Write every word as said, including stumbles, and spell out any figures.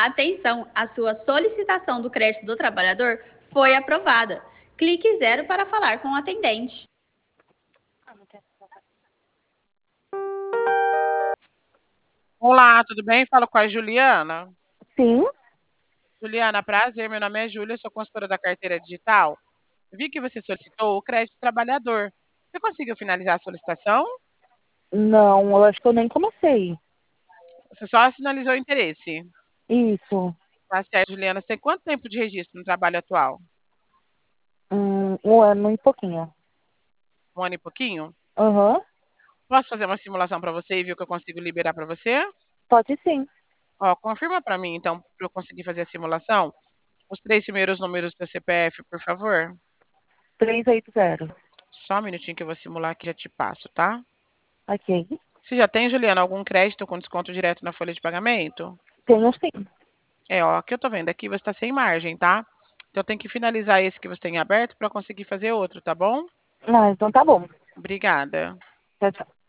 Atenção, a sua solicitação do crédito do trabalhador foi aprovada. Clique zero para falar com o atendente. Olá, tudo bem? Falo com a Juliana. Sim. Juliana, prazer, meu nome é Júlia, sou consultora da carteira digital. Vi que você solicitou o crédito trabalhador. Você conseguiu finalizar a solicitação? Não, eu acho que eu nem comecei. Você só sinalizou o interesse. Isso. Tá certo, Juliana. Você tem quanto tempo de registro no trabalho atual? Hum, um ano e pouquinho. Um ano e pouquinho? Aham. Uhum. Posso fazer uma simulação para você e ver o que eu consigo liberar para você? Pode sim. Ó, confirma para mim, então, para eu conseguir fazer a simulação, os três primeiros números do seu C P F, por favor. Trezentos e oitenta. Só um minutinho que eu vou simular que já te passo, tá? Ok. Você já tem, Juliana, algum crédito com desconto direto na folha de pagamento? Tenho sim. É, ó, que eu tô vendo aqui, você tá sem margem, tá? Então tem que finalizar esse que você tem aberto para conseguir fazer outro, tá bom? Ah, então tá bom. Obrigada. Tchau, tchau.